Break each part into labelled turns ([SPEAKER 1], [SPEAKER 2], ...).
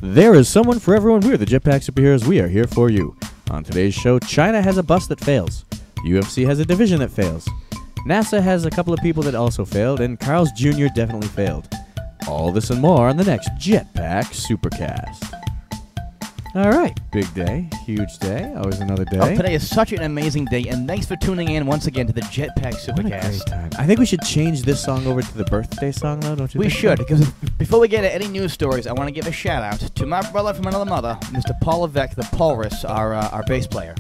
[SPEAKER 1] There is someone for everyone. We are the Jetpack Superheroes. We are here for you. On today's show, China has a bus that fails. UFC has a division that fails. NASA has a couple of people that also failed, and Carl's Jr. definitely failed. All this and more on the next Jetpack Supercast. All right, big day, huge day, always another day.
[SPEAKER 2] Oh, today is such an amazing day, and thanks for tuning in once again to the Jetpack Supercast.
[SPEAKER 1] What a great time. I think we should change this song over to the birthday song, though, don't you
[SPEAKER 2] We
[SPEAKER 1] think?
[SPEAKER 2] should, because before we get to any news stories, I want to give a shout-out to my brother from another mother, Mr. Paul Levesque, the Paulrus, our bass player.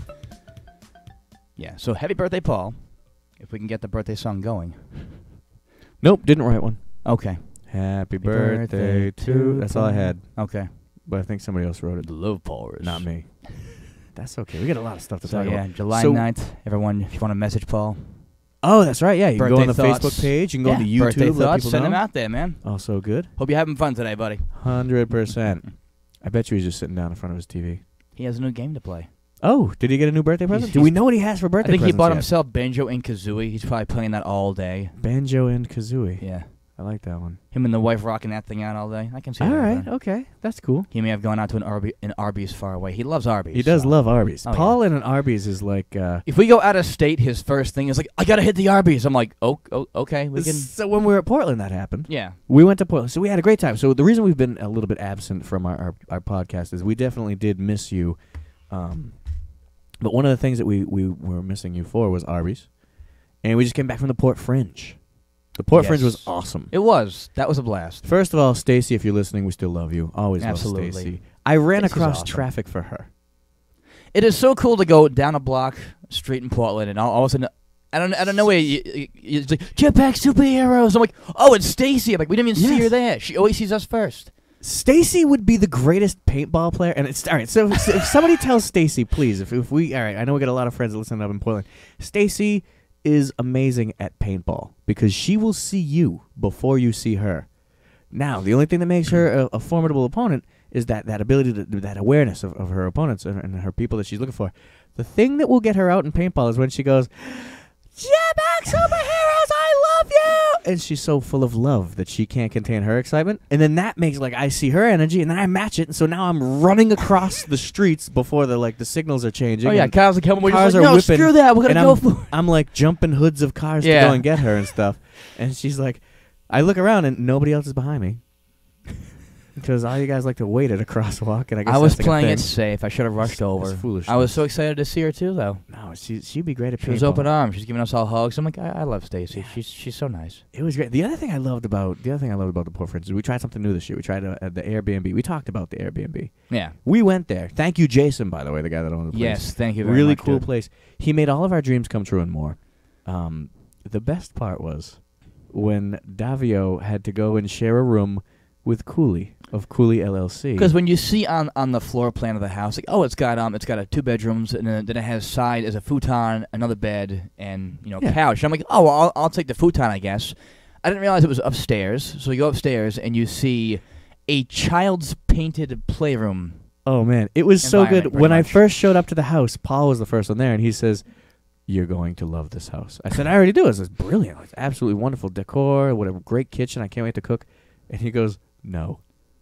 [SPEAKER 2] Yeah, so happy birthday, Paul, if we can get the birthday song going.
[SPEAKER 1] Nope, didn't write one.
[SPEAKER 2] Okay.
[SPEAKER 1] Happy birthday to... That's all I had.
[SPEAKER 2] Okay.
[SPEAKER 1] But I think somebody else wrote it.
[SPEAKER 2] Love Paulrus.
[SPEAKER 1] Not me. That's okay. We got a lot of stuff to talk about.
[SPEAKER 2] July 9th, everyone, if you want to message Paul.
[SPEAKER 1] Oh, that's right. Yeah, you can go on the
[SPEAKER 2] Birthday
[SPEAKER 1] Facebook page. You can go to YouTube.
[SPEAKER 2] Birthday
[SPEAKER 1] let
[SPEAKER 2] thoughts,
[SPEAKER 1] people
[SPEAKER 2] send
[SPEAKER 1] know.
[SPEAKER 2] them out there, man.
[SPEAKER 1] Oh, so good.
[SPEAKER 2] Hope you're having fun today, buddy.
[SPEAKER 1] 100%. I bet you he's just sitting down in front of his TV.
[SPEAKER 2] He has a new game to play.
[SPEAKER 1] Oh, did he get a new birthday present? Do we know what he has for birthday
[SPEAKER 2] I think he
[SPEAKER 1] presents
[SPEAKER 2] bought
[SPEAKER 1] yet?
[SPEAKER 2] himself Banjo and Kazooie. He's probably playing that all day.
[SPEAKER 1] Banjo and Kazooie.
[SPEAKER 2] Yeah.
[SPEAKER 1] I like that one.
[SPEAKER 2] Him and the wife rocking that thing out all day. I can see that.
[SPEAKER 1] All right.
[SPEAKER 2] happening.
[SPEAKER 1] Okay. That's cool.
[SPEAKER 2] He may have gone out to an Arby's far away. He loves Arby's.
[SPEAKER 1] He does
[SPEAKER 2] so.
[SPEAKER 1] love Arby's.
[SPEAKER 2] Oh,
[SPEAKER 1] Paul in an Arby's is like...
[SPEAKER 2] If we go out of state, his first thing is like, I got to hit the Arby's. I'm like, oh okay. We can.
[SPEAKER 1] So when we were at Portland, that happened.
[SPEAKER 2] Yeah.
[SPEAKER 1] We went to Portland. So we had a great time. So the reason we've been a little bit absent from our podcast is we definitely did miss you. But one of the things that we were missing you for was Arby's. And we just came back from the Port Fringe. The Port Fringe was awesome.
[SPEAKER 2] It was. That was a blast.
[SPEAKER 1] First of all, Stacy, if you're listening, we still love you. Always
[SPEAKER 2] Absolutely.
[SPEAKER 1] love Stacy. I ran
[SPEAKER 2] Stacey's
[SPEAKER 1] across
[SPEAKER 2] awesome.
[SPEAKER 1] traffic for her.
[SPEAKER 2] It is so cool to go down a block street in Portland and all of a sudden, I don't know where it's like, Jetpack Superheroes. I'm like, oh, it's Stacy. I'm like, we didn't even see her there. She always sees us first.
[SPEAKER 1] Stacy would be the greatest paintball player, and it's all right. So if somebody tells Stacy, please, if we all right, I know we got a lot of friends that listen up in Portland. Stacy is amazing at paintball because she will see you before you see her. Now, the only thing that makes her a formidable opponent is that ability, that awareness of her opponents and her people that she's looking for. The thing that will get her out in paintball is when she goes, Jetpack Superheroes, I love you! And she's so full of love that she can't contain her excitement. And then that makes, like, I see her energy, and then I match it, and so now I'm running across the streets before the signals are changing.
[SPEAKER 2] Oh, yeah, cars are coming.
[SPEAKER 1] Cars
[SPEAKER 2] like,
[SPEAKER 1] are
[SPEAKER 2] no,
[SPEAKER 1] whipping.
[SPEAKER 2] screw that. We're going to
[SPEAKER 1] And
[SPEAKER 2] go for it.
[SPEAKER 1] I'm, like, jumping hoods of cars to go and get her and stuff. And she's like, I look around, and nobody else is behind me. Because all you guys like to wait at a crosswalk, and I guess
[SPEAKER 2] I was
[SPEAKER 1] that's like
[SPEAKER 2] playing
[SPEAKER 1] a
[SPEAKER 2] it
[SPEAKER 1] thing.
[SPEAKER 2] safe. I should have rushed over.
[SPEAKER 1] It's foolish.
[SPEAKER 2] I was so excited to see her too, though.
[SPEAKER 1] No, she'd be great at paintball.
[SPEAKER 2] She was open arms. She's giving us all hugs. I'm like, I love Stacy.
[SPEAKER 1] Yeah.
[SPEAKER 2] She's so nice.
[SPEAKER 1] It was great. The other thing I loved about the Port Fringe is we tried something new this year. We tried the Airbnb. We talked about the Airbnb.
[SPEAKER 2] Yeah.
[SPEAKER 1] We went there. Thank you, Jason, by the way, the guy that owned the place.
[SPEAKER 2] Yes, thank you very
[SPEAKER 1] really
[SPEAKER 2] much.
[SPEAKER 1] cool
[SPEAKER 2] dude.
[SPEAKER 1] place. He made all of our dreams come true and more. The best part was when Davio had to go and share a room with Cooley of Cooley LLC.
[SPEAKER 2] Because when you see on the floor plan of the house, like, oh, it's got a 2 bedrooms, and then it has side as a futon, another bed, and couch. And I'm like, oh, well, I'll take the futon, I guess. I didn't realize it was upstairs. So you go upstairs and you see a child's painted playroom.
[SPEAKER 1] Oh man, it was so good.
[SPEAKER 2] Environment,
[SPEAKER 1] When I
[SPEAKER 2] pretty much.
[SPEAKER 1] first showed up to the house, Paul was the first one there, and he says, "You're going to love this house." I said, "I already do." It's brilliant. It's absolutely wonderful decor. What a great kitchen. I can't wait to cook. And he goes, "No,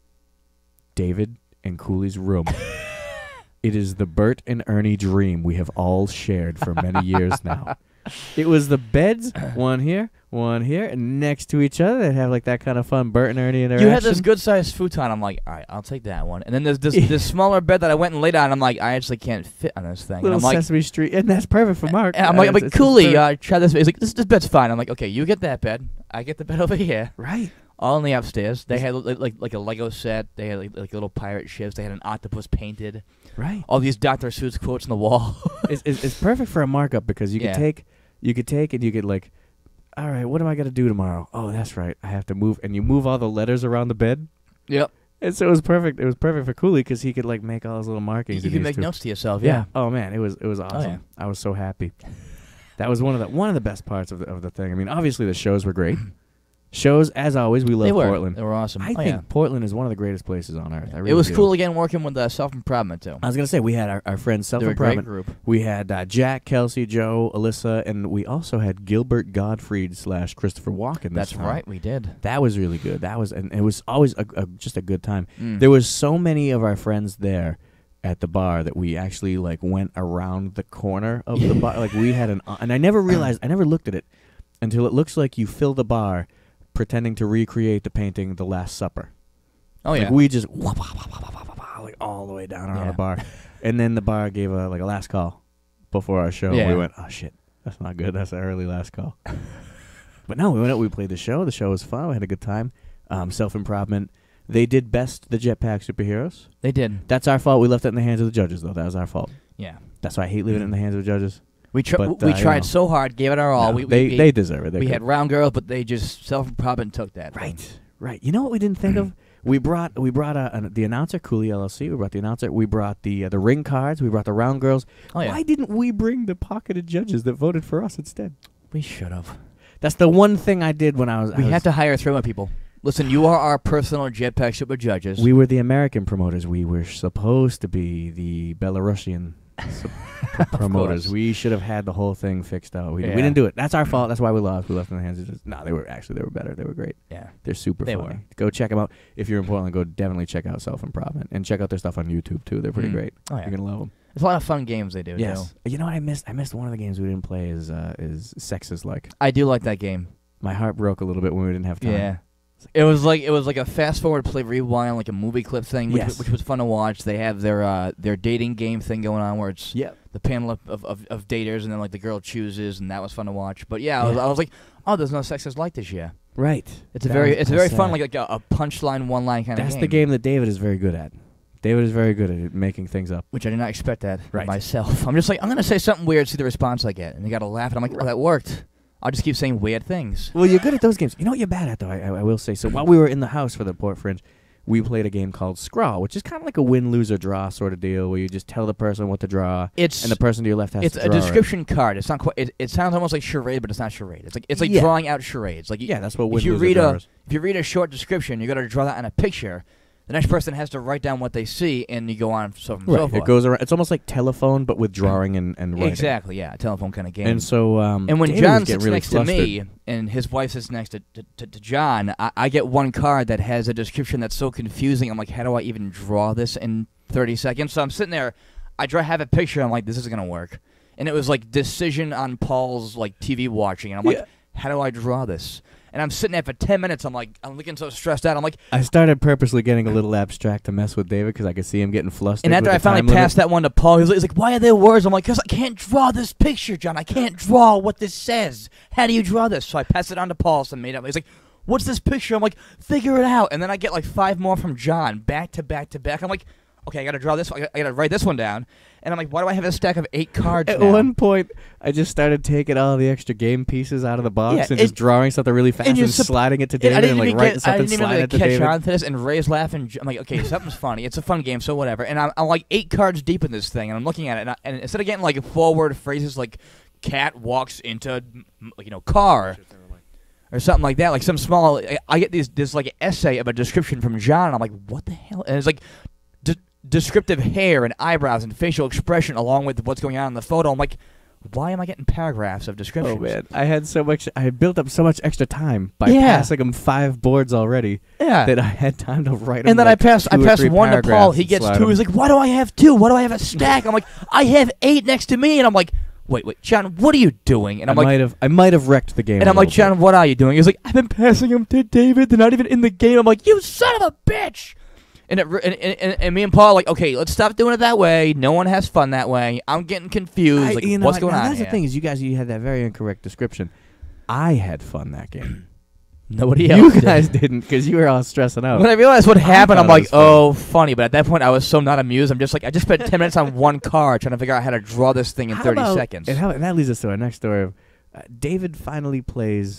[SPEAKER 1] David and Cooley's room. It is the Bert and Ernie dream we have all shared for many years now." It was the beds, one here, and next to each other. They have like that kind of fun Bert and Ernie interaction.
[SPEAKER 2] You had this good-sized futon. I'm like, all right, I'll take that one. And then there's this smaller bed that I went and laid on. I'm like, I actually can't fit on this thing.
[SPEAKER 1] little
[SPEAKER 2] and I'm like,
[SPEAKER 1] Sesame Street, and that's perfect for Mark.
[SPEAKER 2] and I'm like,
[SPEAKER 1] It's
[SPEAKER 2] Cooley,
[SPEAKER 1] perfect.
[SPEAKER 2] try this. He's like, this bed's fine. I'm like, okay, you get that bed. I get the bed over here.
[SPEAKER 1] Right.
[SPEAKER 2] All in the upstairs. They had like a Lego set. They had like little pirate ships. They had an octopus painted.
[SPEAKER 1] Right.
[SPEAKER 2] All these Dr. Seuss quotes on the wall.
[SPEAKER 1] It's perfect for a markup because you could take and you could like, all right, what am I gonna do tomorrow? Oh, that's right, I have to move, and you move all the letters around the bed.
[SPEAKER 2] Yep.
[SPEAKER 1] And so it was perfect. It was perfect for Cooley because he could like make all his little markings.
[SPEAKER 2] You can make notes to yourself.
[SPEAKER 1] Yeah. Oh man, it was awesome.
[SPEAKER 2] Oh, yeah.
[SPEAKER 1] I was so happy. That was one of the best parts of the thing. I mean, obviously the shows were great. Shows, as always, we love
[SPEAKER 2] They were.
[SPEAKER 1] Portland.
[SPEAKER 2] They were awesome.
[SPEAKER 1] I think Portland is one of the greatest places on earth. I really
[SPEAKER 2] it was
[SPEAKER 1] do.
[SPEAKER 2] cool again working with Self-Improvement, too.
[SPEAKER 1] I was going to say, we had our friends
[SPEAKER 2] They were a great
[SPEAKER 1] Self-Improvement.
[SPEAKER 2] group.
[SPEAKER 1] We had Jack, Kelsey, Joe, Alyssa, and we also had Gilbert Gottfried / Christopher Walken this
[SPEAKER 2] That's
[SPEAKER 1] time.
[SPEAKER 2] right, we did.
[SPEAKER 1] That was really good. And it was always just a good time.
[SPEAKER 2] Mm.
[SPEAKER 1] There was so many of our friends there at the bar that we actually went around the corner of the bar. We had and I never realized, I never looked at it until it looks like you fill the bar pretending to recreate the painting The Last Supper.
[SPEAKER 2] Oh, yeah.
[SPEAKER 1] We just all the way down around the bar. And then the bar gave a last call before our show.
[SPEAKER 2] Yeah.
[SPEAKER 1] We went, oh shit, that's not good. That's an early last call. But no, we went up, we played the show. The show was fun. We had a good time. Self-Improvement. They did best the Jetpack Superheroes.
[SPEAKER 2] They did.
[SPEAKER 1] That's our fault. We left it in the hands of the judges, though. That was our fault.
[SPEAKER 2] Yeah.
[SPEAKER 1] That's why I hate leaving it in the hands of the judges.
[SPEAKER 2] We
[SPEAKER 1] But,
[SPEAKER 2] tried so hard, gave it our all.
[SPEAKER 1] No, they deserve it.
[SPEAKER 2] We had round girls, but they just Self-Improvement took that.
[SPEAKER 1] Right. You know what we didn't think of? We brought the announcer, Cooley LLC. We brought the announcer. We brought the ring cards. We brought the round girls.
[SPEAKER 2] Oh, yeah.
[SPEAKER 1] Why didn't we bring the pocketed judges that voted for us instead?
[SPEAKER 2] We should have.
[SPEAKER 1] That's the one thing I did when I was.
[SPEAKER 2] We had to hire 3 more people. Listen, you are our personal Jetpack Super judges.
[SPEAKER 1] We were the American promoters. We were supposed to be the Belarusian promoters. We should have had the whole thing fixed out. We didn't do it. That's our fault. That's why we lost. We left in the hands of just. No, they were better. They were great.
[SPEAKER 2] Yeah.
[SPEAKER 1] They're super
[SPEAKER 2] They
[SPEAKER 1] funny.
[SPEAKER 2] were.
[SPEAKER 1] Go check them out. If you're in Portland, go definitely check out Self-Improvement and check out their stuff on YouTube too. They're pretty great.
[SPEAKER 2] Oh, yeah.
[SPEAKER 1] You're gonna love them.
[SPEAKER 2] There's a lot of fun games they do,
[SPEAKER 1] Yes.
[SPEAKER 2] too.
[SPEAKER 1] You know what I missed? I missed one of the games we didn't play. Is Sex is Like.
[SPEAKER 2] I do like that game.
[SPEAKER 1] My heart broke a little bit when we didn't have time.
[SPEAKER 2] Yeah. It was like a fast forward play rewind, like a movie clip thing, which was fun to watch. They have their dating game thing going on where it's the panel of daters and then the girl chooses, and that was fun to watch. But I was like, oh, there's no Sex is Like this year.
[SPEAKER 1] Right.
[SPEAKER 2] It's a very fun like a punchline one line kind of game.
[SPEAKER 1] That's the game that David is very good at. David is very good at making things up.
[SPEAKER 2] Which I did not expect that of myself. I'm just like, I'm gonna say something weird, see the response I get, and they gotta laugh, and I'm like, oh, that worked. I'll just keep saying weird things.
[SPEAKER 1] Well, you're good at those games. You know what you're bad at, though, I will say. So while we were in the house for the Port Fringe, we played a game called Scrawl, which is kind of like a win, lose, or draw sort of deal, where you just tell the person what to draw, and the person to your left has to draw.
[SPEAKER 2] It's a description card. It's not quite. It sounds almost like charade, but it's not charade. It's like drawing out charades.
[SPEAKER 1] That's what win,
[SPEAKER 2] if you
[SPEAKER 1] lose,
[SPEAKER 2] read
[SPEAKER 1] or draw is.
[SPEAKER 2] If you read a short description, you got to draw that on a picture. The next person has to write down what they see, and you go on so forth.
[SPEAKER 1] It goes around. It's almost like telephone, but with drawing and writing.
[SPEAKER 2] Exactly, yeah, a telephone kind of game.
[SPEAKER 1] And so,
[SPEAKER 2] and when
[SPEAKER 1] David
[SPEAKER 2] John
[SPEAKER 1] was
[SPEAKER 2] sits
[SPEAKER 1] really
[SPEAKER 2] next
[SPEAKER 1] flustered.
[SPEAKER 2] to me, and his wife sits next to John, I get one card that has a description that's so confusing. I'm like, how do I even draw this in 30 seconds? So I'm sitting there, have a picture. I'm like, this isn't gonna work. And it was like decision on Paul's TV watching, and I'm like, how do I draw this? And I'm sitting there for 10 minutes. I'm looking so stressed out. I'm like,
[SPEAKER 1] I started purposely getting a little abstract to mess with David because I could see him getting flustered.
[SPEAKER 2] And after I finally passed that one to Paul, he's like, why are there words? I'm like, because I can't draw this picture, John. I can't draw what this says. How do you draw this? So I passed it on to Paul, so made up. He's like, what's this picture? I'm like, figure it out. And then I get 5 more from John, back to back to back. I'm like, okay, I got to draw this one. I got to write this one down. And I'm like, why do I have a stack of 8 cards
[SPEAKER 1] At
[SPEAKER 2] now?
[SPEAKER 1] one point, I just started taking all the extra game pieces out of the box and just drawing something really fast and sliding it to David and writing something, sliding it to David.
[SPEAKER 2] I didn't even catch on to this, and Ray's laughing. I'm like, okay, something's funny. It's a fun game, so whatever. And I'm like 8 cards deep in this thing, and I'm looking at it, and instead of getting forward phrases like cat walks into car or something like that, like some small, I get this essay of a description from John, and I'm like, what the hell? And it's like descriptive hair and eyebrows and facial expression along with what's going on in the photo. I'm like, why am I getting paragraphs of descriptions?
[SPEAKER 1] Oh man, I had built up so much extra time by passing him 5 boards already that I had time to write them.
[SPEAKER 2] And then I passed one to Paul. He gets 2. He's like, why do I have 2? Why do I have a stack? I'm like, I have 8 next to me. And I'm like, wait, John, what are you doing? And
[SPEAKER 1] I might have wrecked the game.
[SPEAKER 2] And I'm like, John, what are you doing? He's like, I've been passing them to David. They're not even in the game. I'm like, you son of a bitch. And me and Paul are like, okay, let's stop doing it that way. No one has fun that way. I'm getting confused. What's going on?
[SPEAKER 1] That's the thing is, you had that very incorrect description. I had fun that game.
[SPEAKER 2] Nobody else.
[SPEAKER 1] You guys didn't because you were all stressing out.
[SPEAKER 2] When I realized what happened, I'm like, oh, funny. But at that point, I was so not amused. I'm just like, I just spent 10 minutes on one card trying to figure out how to draw this thing in 30 seconds.
[SPEAKER 1] And that leads us to our next story. David finally plays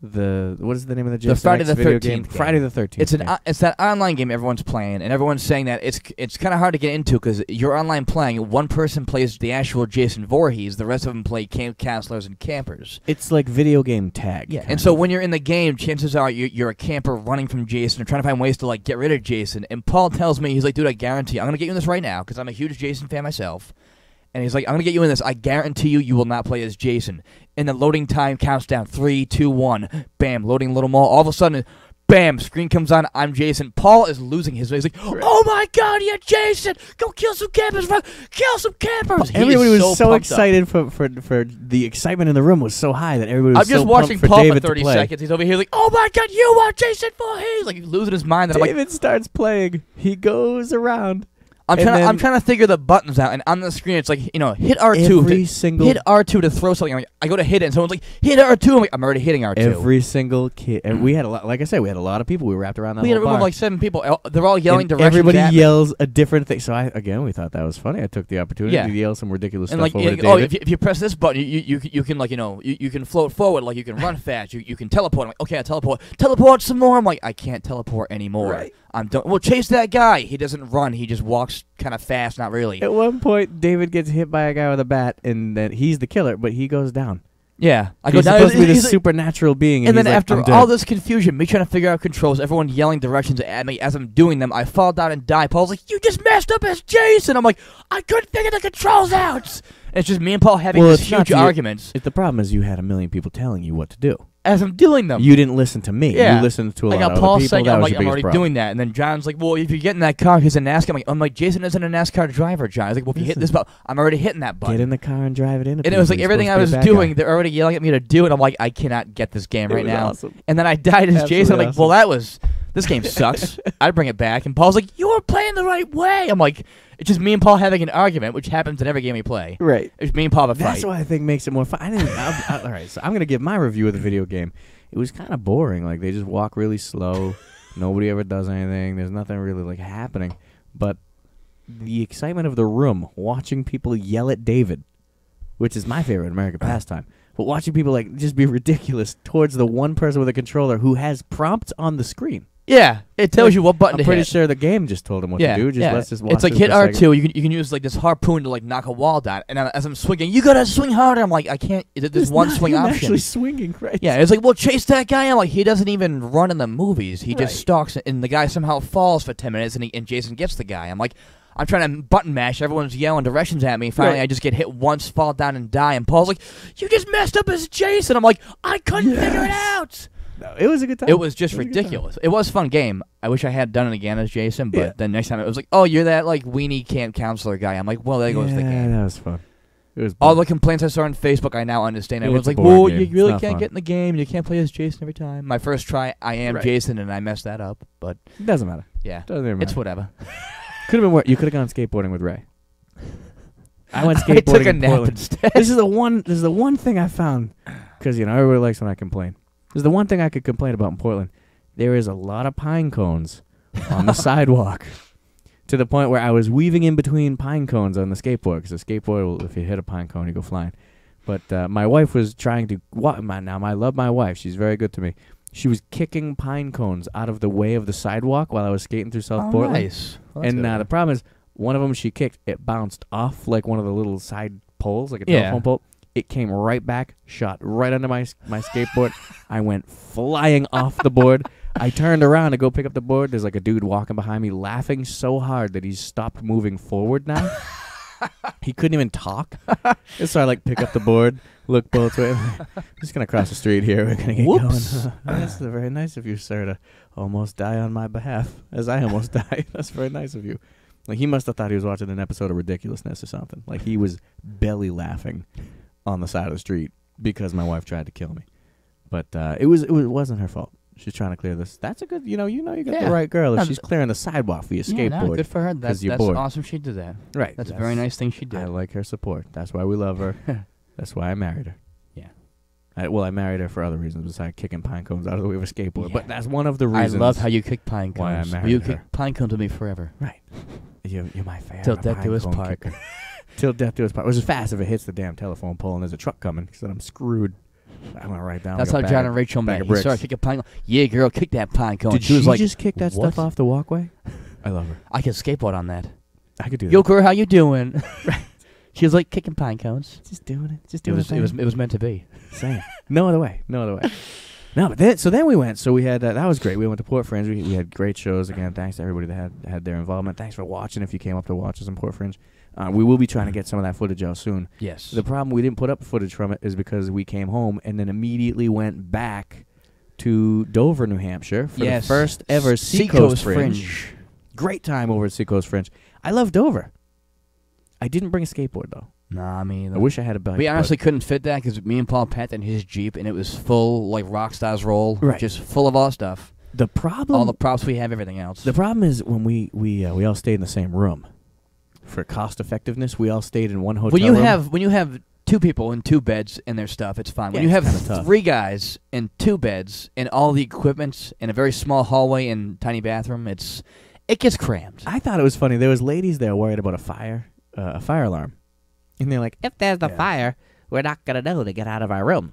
[SPEAKER 1] what is the name of the Jason
[SPEAKER 2] Friday
[SPEAKER 1] X
[SPEAKER 2] the
[SPEAKER 1] video
[SPEAKER 2] 13th
[SPEAKER 1] game?
[SPEAKER 2] game.
[SPEAKER 1] Friday the 13th.
[SPEAKER 2] It's that online game everyone's playing, and everyone's saying that it's kind of hard to get into because you're online playing. One person plays the actual Jason Voorhees, the rest of them play camp counselors and campers.
[SPEAKER 1] It's like video game tag.
[SPEAKER 2] Yeah, and so when you're in the game, chances are you're a camper running from Jason or trying to find ways to like get rid of Jason. And Paul tells me, he's like, dude, I guarantee I'm gonna get you in this right now because I'm a huge Jason fan myself. And he's like, I'm going to get you in this. I guarantee you will not play as Jason. And the loading time counts down. 3, 2, 1. Bam, loading a little more. All of a sudden, bam, screen comes on. I'm Jason. Paul is losing his face. He's like, oh my God, you're Jason. Go kill some campers. Kill some campers.
[SPEAKER 1] Everybody was so excited for the excitement in the room was so high that everybody was
[SPEAKER 2] I'm just
[SPEAKER 1] so
[SPEAKER 2] watching
[SPEAKER 1] pumped for
[SPEAKER 2] Paul
[SPEAKER 1] David
[SPEAKER 2] for 30
[SPEAKER 1] to play.
[SPEAKER 2] seconds. He's over here like, oh my God, you are Jason Voorhees. Like, he's losing his mind. And
[SPEAKER 1] David starts playing. He goes around.
[SPEAKER 2] I'm trying to figure the buttons out, and on the screen it's like, hit R2. Hit R2 to throw something. I go to hit it, and someone's like, hit R2. I'm like, I'm already hitting R2.
[SPEAKER 1] Every single kid, and we had a lot. Like I said, we had a lot of people. We wrapped around that.
[SPEAKER 2] We had a room
[SPEAKER 1] bar.
[SPEAKER 2] of like 7 people. They're all yelling
[SPEAKER 1] and
[SPEAKER 2] directions.
[SPEAKER 1] Everybody
[SPEAKER 2] at me.
[SPEAKER 1] yells a different thing. So we thought that was funny. I took the opportunity to yell some ridiculous
[SPEAKER 2] and
[SPEAKER 1] stuff
[SPEAKER 2] like,
[SPEAKER 1] over to
[SPEAKER 2] oh,
[SPEAKER 1] David.
[SPEAKER 2] if you press this button, you can like you can float forward, like you can run fast. You can teleport. I'm like, okay, I teleport some more. I'm like, I can't teleport anymore.
[SPEAKER 1] Right.
[SPEAKER 2] I'm done. Well, chase that guy. He doesn't run. He just walks kind of fast. Not really.
[SPEAKER 1] At one point, David gets hit by a guy with a bat, and then he's the killer, but he goes down.
[SPEAKER 2] Yeah, I
[SPEAKER 1] He's
[SPEAKER 2] go down.
[SPEAKER 1] supposed to be this
[SPEAKER 2] like,
[SPEAKER 1] supernatural being,
[SPEAKER 2] and then
[SPEAKER 1] he's
[SPEAKER 2] after
[SPEAKER 1] like,
[SPEAKER 2] all this confusion, me trying to figure out controls, everyone yelling directions at me as I'm doing them, I fall down and die. Paul's like, "You just messed up as Jason." I'm like, "I couldn't figure the controls out." And it's just me and Paul having these huge arguments.
[SPEAKER 1] The problem is you had a million people telling you what to do.
[SPEAKER 2] As I'm doing them.
[SPEAKER 1] You didn't listen to me.
[SPEAKER 2] Yeah.
[SPEAKER 1] You listened to a lot
[SPEAKER 2] got
[SPEAKER 1] of
[SPEAKER 2] Paul
[SPEAKER 1] other people.
[SPEAKER 2] saying,
[SPEAKER 1] That
[SPEAKER 2] I'm
[SPEAKER 1] was
[SPEAKER 2] like,
[SPEAKER 1] your
[SPEAKER 2] I'm
[SPEAKER 1] biggest
[SPEAKER 2] already
[SPEAKER 1] problem.
[SPEAKER 2] doing that. And then John's like, well, if you get in that car, he's a NASCAR. I'm like, Jason isn't a NASCAR driver, John. I was like, well, if you hit this button, I'm already hitting that button.
[SPEAKER 1] Get in the car and drive it in.
[SPEAKER 2] And it was like everything I was doing, they're already yelling at me to do it. I'm like, I cannot get this game right now.
[SPEAKER 1] Awesome.
[SPEAKER 2] And then I died as
[SPEAKER 1] Absolutely
[SPEAKER 2] Jason. I'm like,
[SPEAKER 1] awesome.
[SPEAKER 2] well, this game sucks. I'd bring it back. And Paul's like, you were playing the right way. I'm like, it's just me and Paul having an argument, which happens in every game we play.
[SPEAKER 1] Right.
[SPEAKER 2] It's me and Paul have a fight.
[SPEAKER 1] That's what I think makes it more fun. All right, so I'm going to give my review of the video game. It was kind of boring. Like, they just walk really slow. Nobody ever does anything. There's nothing really, like, happening. But the excitement of the room, watching people yell at David, which is my favorite American pastime, but watching people, like, just be ridiculous towards the one person with a controller who has prompts on the screen.
[SPEAKER 2] Yeah, it tells you what button to hit.
[SPEAKER 1] I'm pretty sure the game just told him what to do. Let's just watch
[SPEAKER 2] it's like
[SPEAKER 1] this
[SPEAKER 2] hit
[SPEAKER 1] for a second.
[SPEAKER 2] R2. You can use like this harpoon to like knock a wall down. And as I'm swinging, you gotta swing harder. I'm like, I can't. There's one swing
[SPEAKER 1] him
[SPEAKER 2] option.
[SPEAKER 1] Actually swinging, right?
[SPEAKER 2] Yeah, it's like, well, chase that guy. I'm like, he doesn't even run in the movies. He just
[SPEAKER 1] Right.
[SPEAKER 2] stalks, and the guy somehow falls for 10 minutes, and Jason gets the guy. I'm like, I'm trying to button mash. Everyone's yelling directions at me. Finally,
[SPEAKER 1] Right.
[SPEAKER 2] I just get hit once, fall down, and die. And Paul's like, you just messed up as Jason. I'm like, I couldn't figure it out.
[SPEAKER 1] No, it was a good time.
[SPEAKER 2] It was just
[SPEAKER 1] It was a good time.
[SPEAKER 2] ridiculous. It was a fun game. I wish I had done it again as Jason, but
[SPEAKER 1] Yeah.
[SPEAKER 2] then next time it was like, oh, you're that like weenie camp counselor guy. I'm like, well, there goes the game.
[SPEAKER 1] That was fun. It was
[SPEAKER 2] All
[SPEAKER 1] fun.
[SPEAKER 2] the complaints I saw on Facebook, I now understand.
[SPEAKER 1] It's
[SPEAKER 2] Everyone's
[SPEAKER 1] a
[SPEAKER 2] like,
[SPEAKER 1] boring
[SPEAKER 2] whoa,
[SPEAKER 1] game.
[SPEAKER 2] you
[SPEAKER 1] It's
[SPEAKER 2] really
[SPEAKER 1] not
[SPEAKER 2] can't
[SPEAKER 1] fun.
[SPEAKER 2] get in the game. You can't play as Jason every time. My first try, I am
[SPEAKER 1] Right.
[SPEAKER 2] Jason, and I messed that up. But
[SPEAKER 1] It doesn't matter.
[SPEAKER 2] yeah,
[SPEAKER 1] Doesn't even matter.
[SPEAKER 2] it's whatever.
[SPEAKER 1] Could have been worse. You could have gone skateboarding with Ray. I went
[SPEAKER 2] I
[SPEAKER 1] skateboarding
[SPEAKER 2] took a
[SPEAKER 1] in
[SPEAKER 2] nap
[SPEAKER 1] Portland.
[SPEAKER 2] instead.
[SPEAKER 1] This is the one thing I found, because everybody likes when I complain. This is the one thing I could complain about in Portland. There is a lot of pine cones on the sidewalk, to the point where I was weaving in between pine cones on the skateboard, because the skateboard will, if you hit a pine cone, you go flying. But my wife was trying to. Now I love my wife. She's very good to me. She was kicking pine cones out of the way of the sidewalk while I was skating through South Portland.
[SPEAKER 2] Nice. Well, that's
[SPEAKER 1] And
[SPEAKER 2] good.
[SPEAKER 1] the problem is, one of them she kicked, it bounced off like one of the little side poles, like a
[SPEAKER 2] Yeah.
[SPEAKER 1] telephone pole. It came right back, shot right under my skateboard. I went flying off the board. I turned around to go pick up the board. There's like a dude walking behind me, laughing so hard that he's stopped moving forward now. He couldn't even talk. And so I pick up the board, look both ways. I'm just gonna cross the street here. We're gonna get
[SPEAKER 2] Whoops.
[SPEAKER 1] going. That's very nice of you, sir, to almost die on my behalf, as I almost died. That's very nice of you. Like, he must have thought he was watching an episode of Ridiculousness or something. Like, he was belly laughing on the side of the street because my wife tried to kill me. But it wasn't her fault. She's trying to clear this. That's a good, you got the right girl. If she's clearing the sidewalk for your
[SPEAKER 2] Yeah, no,
[SPEAKER 1] skateboard.
[SPEAKER 2] good for her. That's
[SPEAKER 1] you're bored.
[SPEAKER 2] awesome she did that.
[SPEAKER 1] Right.
[SPEAKER 2] That's a very nice thing she did.
[SPEAKER 1] I like her support. That's why we love her. That's why I married her.
[SPEAKER 2] Yeah.
[SPEAKER 1] I married her for other reasons besides kicking pine cones out of the way of a skateboard.
[SPEAKER 2] Yeah.
[SPEAKER 1] But that's one of the reasons.
[SPEAKER 2] I love how you kick pine cones.
[SPEAKER 1] why I married
[SPEAKER 2] You
[SPEAKER 1] her.
[SPEAKER 2] kick pine cones with me forever.
[SPEAKER 1] Right. You're my favorite.
[SPEAKER 2] Till death do us
[SPEAKER 1] pine cone
[SPEAKER 2] part.
[SPEAKER 1] kicker. Till death do us part. Which is fast if it hits the damn telephone pole and there's a truck coming, because then I'm screwed. I'm gonna write down.
[SPEAKER 2] That's
[SPEAKER 1] like
[SPEAKER 2] how
[SPEAKER 1] a
[SPEAKER 2] John
[SPEAKER 1] bag
[SPEAKER 2] and Rachel
[SPEAKER 1] of,
[SPEAKER 2] met.
[SPEAKER 1] bag of
[SPEAKER 2] He
[SPEAKER 1] bricks.
[SPEAKER 2] started kicking pine cone. Yeah, girl, kick that pine cone.
[SPEAKER 1] Did
[SPEAKER 2] she was
[SPEAKER 1] she
[SPEAKER 2] like,
[SPEAKER 1] just kick that
[SPEAKER 2] "What?"
[SPEAKER 1] stuff off the walkway? I love her.
[SPEAKER 2] I could skateboard on that.
[SPEAKER 1] I could do
[SPEAKER 2] Yo,
[SPEAKER 1] that.
[SPEAKER 2] girl, how you doing? She was like kicking pine cones.
[SPEAKER 1] Just doing it. Just
[SPEAKER 2] It
[SPEAKER 1] doing
[SPEAKER 2] was it was meant to be.
[SPEAKER 1] Same. No other way. No other way. No, but then we went. So we had that was great. We went to Port Fringe. We had great shows again. Thanks to everybody that had their involvement. Thanks for watching. If you came up to watch us in Port Fringe, we will be trying to get some of that footage out soon.
[SPEAKER 2] Yes.
[SPEAKER 1] The problem we didn't put up footage from it is because we came home and then immediately went back to Dover, New Hampshire for the first ever Seacoast Fringe. Great time over at Seacoast Fringe. I love Dover. I didn't bring a skateboard though.
[SPEAKER 2] Nah, I mean,
[SPEAKER 1] I wish I had a bike.
[SPEAKER 2] we honestly couldn't fit that because me and Paul packed in his Jeep and it was full like Rockstars roll,
[SPEAKER 1] Right.
[SPEAKER 2] just full of all stuff,
[SPEAKER 1] the problem.
[SPEAKER 2] all the props we have, everything else.
[SPEAKER 1] The problem is when we all stayed in the same room. For cost effectiveness, we all stayed in one hotel room.
[SPEAKER 2] When you have two people in two beds and their stuff, it's fine. When
[SPEAKER 1] Yeah,
[SPEAKER 2] you
[SPEAKER 1] it's
[SPEAKER 2] have
[SPEAKER 1] kinda tough.
[SPEAKER 2] three guys in two beds and all the equipment in a very small hallway and tiny bathroom, it gets crammed.
[SPEAKER 1] I thought it was funny. There was ladies there worried about a fire alarm, and they're like, "If there's a fire, we're not gonna know to get out of our room."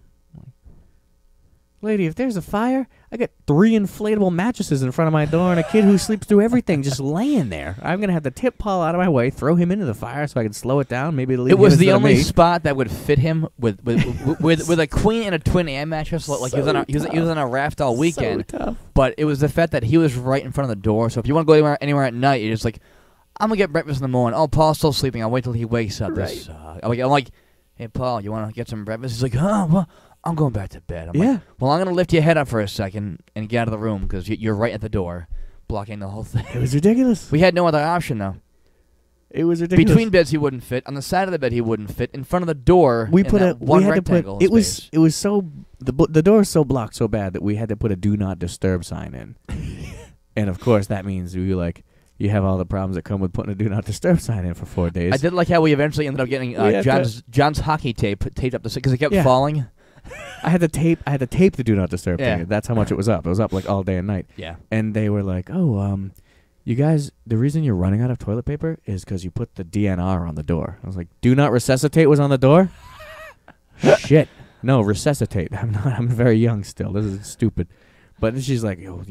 [SPEAKER 1] Lady, if there's a fire, I got 3 inflatable mattresses in front of my door and a kid who sleeps through everything just laying there. I'm gonna have to tip Paul out of my way, throw him into the fire so I can slow it down. Maybe it'll leave
[SPEAKER 2] It was
[SPEAKER 1] him
[SPEAKER 2] the
[SPEAKER 1] instead of
[SPEAKER 2] only
[SPEAKER 1] me.
[SPEAKER 2] spot that would fit him with a queen and a twin air mattress. Like he was on a raft all weekend.
[SPEAKER 1] So tough.
[SPEAKER 2] But it was the fact that he was right in front of the door. So if you want to go anywhere at night, you're just like, I'm gonna get breakfast in the morning. Oh, Paul's still sleeping. I'll wait till he wakes up.
[SPEAKER 1] Right.
[SPEAKER 2] I'm like, hey Paul, you want to get some breakfast? He's like, oh, well, I'm going back to bed. I'm
[SPEAKER 1] Yeah.
[SPEAKER 2] like, well, I'm gonna lift your head up for a second and get out of the room because you're right at the door, blocking the whole thing.
[SPEAKER 1] It was ridiculous.
[SPEAKER 2] We had no other option though.
[SPEAKER 1] It was ridiculous.
[SPEAKER 2] Between beds he wouldn't fit. On the side of the bed he wouldn't fit. In front of the door,
[SPEAKER 1] we
[SPEAKER 2] in
[SPEAKER 1] put
[SPEAKER 2] that
[SPEAKER 1] a
[SPEAKER 2] one
[SPEAKER 1] we had to
[SPEAKER 2] rectangle
[SPEAKER 1] put it
[SPEAKER 2] space.
[SPEAKER 1] was so the door is so blocked so bad that we had to put a do not disturb sign in. And of course that means you have all the problems that come with putting a do not disturb sign in for 4 days.
[SPEAKER 2] I did like how we eventually ended up getting
[SPEAKER 1] had
[SPEAKER 2] John's hockey tape taped up because it kept
[SPEAKER 1] Yeah.
[SPEAKER 2] falling.
[SPEAKER 1] I had to tape the do not disturb
[SPEAKER 2] Yeah.
[SPEAKER 1] thing. That's how much it was up. It was up like all day and night.
[SPEAKER 2] Yeah.
[SPEAKER 1] And they were like, "Oh, you guys, the reason you're running out of toilet paper is because you put the DNR on the door." I was like, "Do not resuscitate was on the door." Shit. No, resuscitate. I'm very young still. This is stupid. But then she's like, "Yo,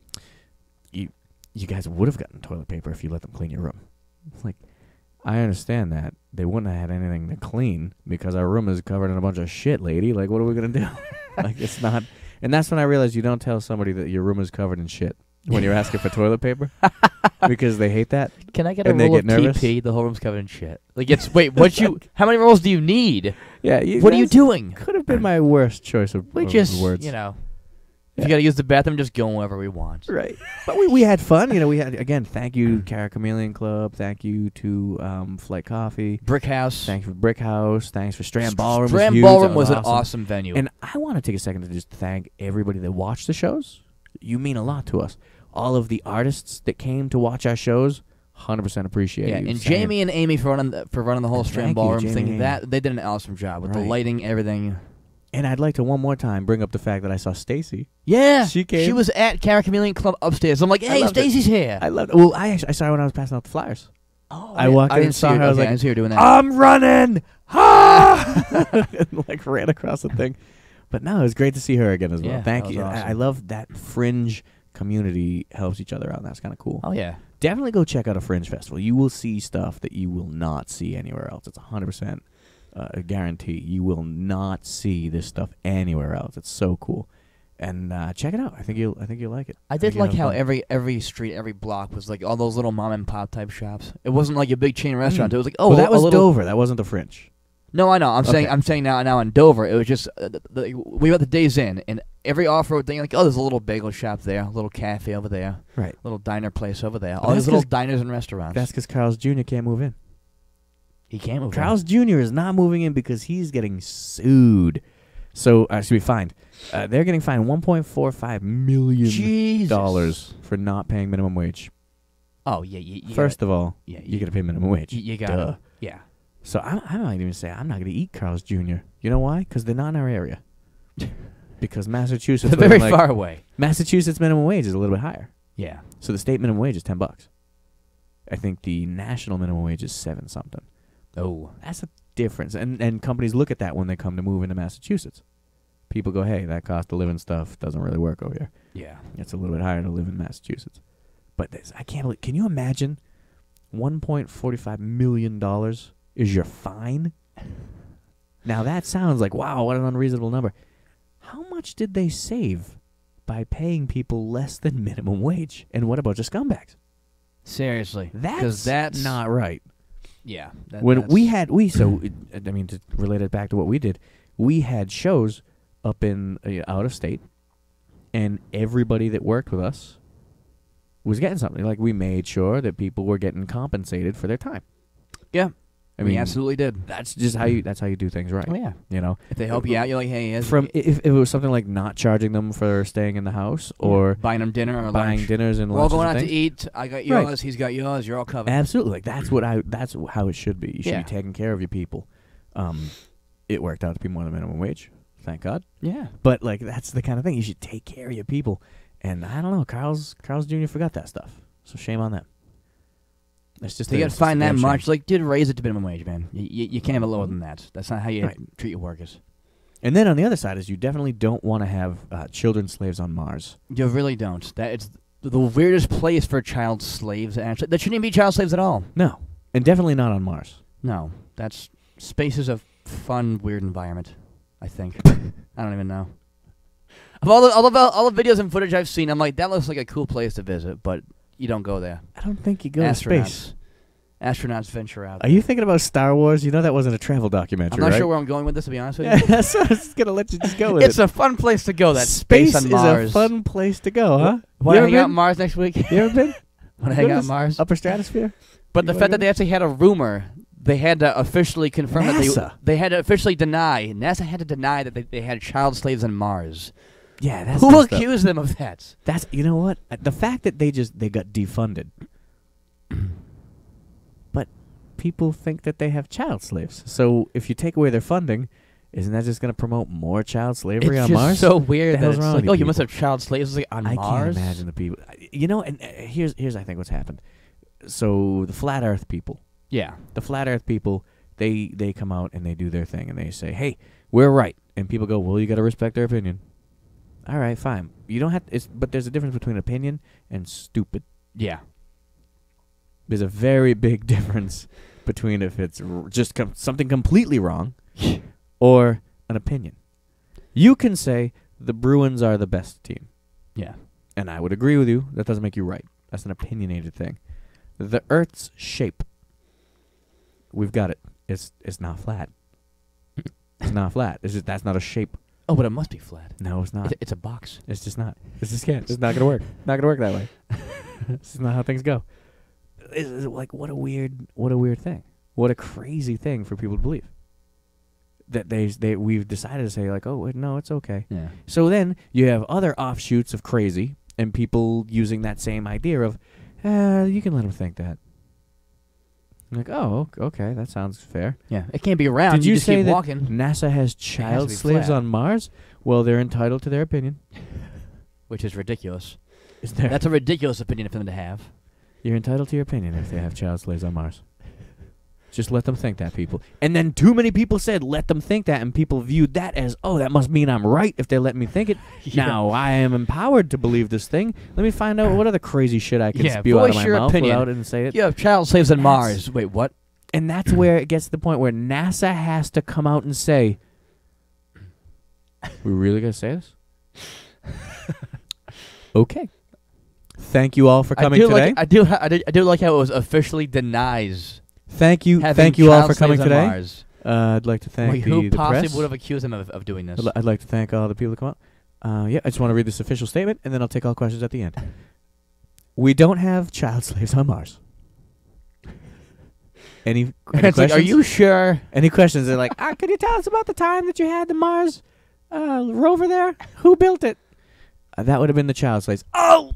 [SPEAKER 1] you guys would have gotten toilet paper if you let them clean your room." It's like, I understand that. They wouldn't have had anything to clean because our room is covered in a bunch of shit, lady. Like, what are we going to do? Like, it's not. And that's when I realized you don't tell somebody that your room is covered in shit when you're asking for toilet paper because they hate that.
[SPEAKER 2] Can I get
[SPEAKER 1] And
[SPEAKER 2] a
[SPEAKER 1] they
[SPEAKER 2] roll
[SPEAKER 1] get
[SPEAKER 2] of
[SPEAKER 1] nervous?
[SPEAKER 2] TP? The whole room's covered in shit. Like it's how many rolls do you need?
[SPEAKER 1] Yeah.
[SPEAKER 2] What are you doing?
[SPEAKER 1] Could have been my worst choice of,
[SPEAKER 2] We
[SPEAKER 1] of
[SPEAKER 2] just,
[SPEAKER 1] words.
[SPEAKER 2] if you got to use the bathroom, just go wherever we want.
[SPEAKER 1] Right. But we had fun. We had, again, thank you, Cara Chameleon Club. Thank you to Flight Coffee.
[SPEAKER 2] Brick House.
[SPEAKER 1] Thanks for Brick House. Thanks for Strand Ballroom.
[SPEAKER 2] Strand
[SPEAKER 1] huge.
[SPEAKER 2] Ballroom
[SPEAKER 1] That
[SPEAKER 2] was an
[SPEAKER 1] awesome.
[SPEAKER 2] awesome venue.
[SPEAKER 1] And I want to take a second to just thank everybody that watched the shows. You mean a lot to us. All of the artists that came to watch our shows, 100% appreciate
[SPEAKER 2] yeah,
[SPEAKER 1] you.
[SPEAKER 2] and
[SPEAKER 1] Saying-
[SPEAKER 2] Jamie and Amy for running the whole Strand
[SPEAKER 1] Thank you,
[SPEAKER 2] Ballroom
[SPEAKER 1] Jamie
[SPEAKER 2] thing.
[SPEAKER 1] and Amy.
[SPEAKER 2] That they did an awesome job with the
[SPEAKER 1] Right.
[SPEAKER 2] lighting, everything.
[SPEAKER 1] And I'd like to one more time bring up the fact that I saw Stacy.
[SPEAKER 2] Yeah,
[SPEAKER 1] She came.
[SPEAKER 2] She was at Cara Chameleon Club upstairs. I'm like, hey,
[SPEAKER 1] loved it.
[SPEAKER 2] Stacy's here.
[SPEAKER 1] I loved. Well, I saw her when I was passing out the flyers.
[SPEAKER 2] Oh,
[SPEAKER 1] I walked in
[SPEAKER 2] didn't
[SPEAKER 1] and
[SPEAKER 2] see
[SPEAKER 1] saw her. I was
[SPEAKER 2] Okay,
[SPEAKER 1] like,
[SPEAKER 2] I didn't see her doing that.
[SPEAKER 1] I'm running. Ah! And, like ran across the thing. But no, it was great to see her again as well.
[SPEAKER 2] Yeah,
[SPEAKER 1] Thank
[SPEAKER 2] that was
[SPEAKER 1] you.
[SPEAKER 2] awesome.
[SPEAKER 1] I love that Fringe community helps each other out. That's kind of cool.
[SPEAKER 2] Oh yeah.
[SPEAKER 1] Definitely go check out a Fringe festival. You will see stuff that you will not see anywhere else. It's 100% a guarantee. You will not see this stuff anywhere else. It's so cool. And check it out. I think you'll like it.
[SPEAKER 2] I did
[SPEAKER 1] think you'll
[SPEAKER 2] like
[SPEAKER 1] have
[SPEAKER 2] how
[SPEAKER 1] fun.
[SPEAKER 2] every street, every block was like all those little mom and pop type shops. It wasn't like a big chain restaurant. It was like, oh,
[SPEAKER 1] well, that was
[SPEAKER 2] a little.
[SPEAKER 1] Dover. That wasn't the Fringe.
[SPEAKER 2] No, I know. I'm
[SPEAKER 1] Okay.
[SPEAKER 2] saying now in Dover, it was just we were at the Days Inn, and every off-road thing, like, oh, there's a little bagel shop there, a little cafe over there,
[SPEAKER 1] Right.
[SPEAKER 2] little diner place over there,
[SPEAKER 1] But
[SPEAKER 2] all these
[SPEAKER 1] that's
[SPEAKER 2] little
[SPEAKER 1] 'cause-
[SPEAKER 2] diners and restaurants.
[SPEAKER 1] That's because Carl's Jr. can't move in.
[SPEAKER 2] He can't move.
[SPEAKER 1] Carl's Jr. is not moving in because he's getting sued. So, should be fined. They're getting fined $1.45 million
[SPEAKER 2] Jesus.
[SPEAKER 1] for not paying minimum wage.
[SPEAKER 2] Oh yeah. You
[SPEAKER 1] First of all,
[SPEAKER 2] yeah,
[SPEAKER 1] you got to pay minimum wage.
[SPEAKER 2] you got
[SPEAKER 1] Duh.
[SPEAKER 2] yeah.
[SPEAKER 1] So I might even say I'm not going to eat Carl's Jr. You know why? Because they're not in our area. Because Massachusetts,
[SPEAKER 2] They're very
[SPEAKER 1] like,
[SPEAKER 2] far away.
[SPEAKER 1] Massachusetts minimum wage is a little bit higher.
[SPEAKER 2] Yeah.
[SPEAKER 1] So the state minimum wage is $10. I think the national minimum wage is 7 something.
[SPEAKER 2] Oh.
[SPEAKER 1] That's a difference, and companies look at that when they come to move into Massachusetts. people go, hey, that cost of living stuff doesn't really work over here.
[SPEAKER 2] Yeah.
[SPEAKER 1] It's a little bit higher to live in Massachusetts. But I can't believe, can you imagine $1.45 million is your fine? Now that sounds like, wow, what an unreasonable number. How much did they save by paying people less than minimum wage? And what about your scumbags?
[SPEAKER 2] Seriously.
[SPEAKER 1] That's not right.
[SPEAKER 2] Yeah.
[SPEAKER 1] When I mean, to relate it back to what we did, we had shows up in out of state, and everybody that worked with us was getting something. Like, we made sure that people were getting compensated for their time.
[SPEAKER 2] Yeah.
[SPEAKER 1] I mean,
[SPEAKER 2] we absolutely did.
[SPEAKER 1] That's just how you do things right.
[SPEAKER 2] Oh, yeah.
[SPEAKER 1] You know,
[SPEAKER 2] if they help you out, you're like, hey,
[SPEAKER 1] if it was something like not charging them for staying in the house, or
[SPEAKER 2] buying them dinner or
[SPEAKER 1] buying
[SPEAKER 2] lunch.
[SPEAKER 1] dinners and
[SPEAKER 2] we're all
[SPEAKER 1] lunches
[SPEAKER 2] going
[SPEAKER 1] and
[SPEAKER 2] out to
[SPEAKER 1] things.
[SPEAKER 2] eat. I got yours. Right. He's got yours. You're all covered.
[SPEAKER 1] Absolutely. Like, that's how it should be. You should be taking care of your people. It worked out to be more than minimum wage. Thank God.
[SPEAKER 2] Yeah.
[SPEAKER 1] But like, that's the kind of thing. You should take care of your people. And I don't know, Carl's Jr. forgot that stuff. So shame on them. It's just
[SPEAKER 2] they got to find that much. Like, dude, raise it to minimum wage, man. You can't have it lower than that. That's not how you treat your workers.
[SPEAKER 1] And then on the other side is you definitely don't want to have children slaves on Mars.
[SPEAKER 2] You really don't. It's the weirdest place for child slaves. Actually, that shouldn't even be child slaves at all.
[SPEAKER 1] No, and definitely not on Mars.
[SPEAKER 2] No, space is a fun, weird environment. I think. I don't even know. Of all the videos and footage I've seen, I'm like, that looks like a cool place to visit, but you don't go there.
[SPEAKER 1] I don't think you go to space.
[SPEAKER 2] Astronauts venture out.
[SPEAKER 1] Are you thinking about Star Wars? You know that wasn't a travel documentary,
[SPEAKER 2] I'm not
[SPEAKER 1] right?
[SPEAKER 2] sure where I'm going with this, to be honest with you.
[SPEAKER 1] Yeah, so I was just going to let you just go with
[SPEAKER 2] It's a fun place to go, that
[SPEAKER 1] space
[SPEAKER 2] on Mars.
[SPEAKER 1] is a fun place to go, huh?
[SPEAKER 2] Want to hang out on Mars next week?
[SPEAKER 1] You ever been?
[SPEAKER 2] Want to hang out on Mars?
[SPEAKER 1] Upper stratosphere?
[SPEAKER 2] But the fact that they actually had a rumor, they had to officially confirm that they had to officially deny. NASA had to deny that they had child slaves on Mars.
[SPEAKER 1] Yeah, that's
[SPEAKER 2] who accused them of that?
[SPEAKER 1] That's, you know what? The fact that they got defunded. But people think that they have child slaves. So if you take away their funding, isn't that just going to promote more child slavery on Mars?
[SPEAKER 2] It's so weird that it's like, oh, you must have child slaves on Mars?
[SPEAKER 1] I can't imagine the people. You know, and here's I think what's happened. So the flat Earth people.
[SPEAKER 2] Yeah.
[SPEAKER 1] The flat Earth people, they come out and they do their thing and they say, hey, we're right. And people go, well, you got to respect their opinion. All right, fine. You don't have to, but there's a difference between opinion and stupid.
[SPEAKER 2] Yeah.
[SPEAKER 1] There's a very big difference between if it's just something completely wrong or an opinion. You can say the Bruins are the best team.
[SPEAKER 2] Yeah.
[SPEAKER 1] And I would agree with you. That doesn't make you right. That's an opinionated thing. The Earth's shape. We've got it. It's not flat. It's not flat. That's not a shape.
[SPEAKER 2] Oh, but it must be flat.
[SPEAKER 1] No, it's not.
[SPEAKER 2] It's a box.
[SPEAKER 1] It's just not. It's just can't. It's not gonna work. Not gonna work that way. This is not how things go. It's like, what a weird thing. What a crazy thing for people to believe. That we've decided to say, like, oh no, it's okay.
[SPEAKER 2] Yeah.
[SPEAKER 1] So then you have other offshoots of crazy and people using that same idea of, you can let them think that. Like, oh, okay, that sounds fair.
[SPEAKER 2] Yeah, it can't be round.
[SPEAKER 1] Did you
[SPEAKER 2] just
[SPEAKER 1] say
[SPEAKER 2] keep
[SPEAKER 1] that
[SPEAKER 2] walking.
[SPEAKER 1] NASA has child slaves
[SPEAKER 2] flat.
[SPEAKER 1] on Mars? Well, they're entitled to their opinion.
[SPEAKER 2] Which is ridiculous.
[SPEAKER 1] Is there?
[SPEAKER 2] That's a ridiculous opinion for them to have.
[SPEAKER 1] You're entitled to your opinion if they have child slaves on Mars. Just let them think that, people. And then too many people said, let them think that, and people viewed that as, oh, that must mean I'm right if they let me think it.
[SPEAKER 2] Yeah.
[SPEAKER 1] Now I am empowered to believe this thing. Let me find out what other crazy shit I can spew out of my mouth without it and say it.
[SPEAKER 2] You have child slaves on Mars. Wait, what?
[SPEAKER 1] And that's where it gets to the point where NASA has to come out and say, we really going to say this? Okay. Thank you all for coming today.
[SPEAKER 2] I do like how it was officially denies.
[SPEAKER 1] Thank you all for coming today. I'd like to thank
[SPEAKER 2] who
[SPEAKER 1] the
[SPEAKER 2] possibly
[SPEAKER 1] press.
[SPEAKER 2] would have accused him of doing this?
[SPEAKER 1] I'd like to thank all the people that come out. Yeah, I just want to read this official statement, and then I'll take all questions at the end. We don't have child slaves on Mars. Any questions?
[SPEAKER 2] Like, are you sure?
[SPEAKER 1] Any questions? They're like, could you tell us about the time that you had the Mars rover there? Who built it? That would have been the child slaves. Oh!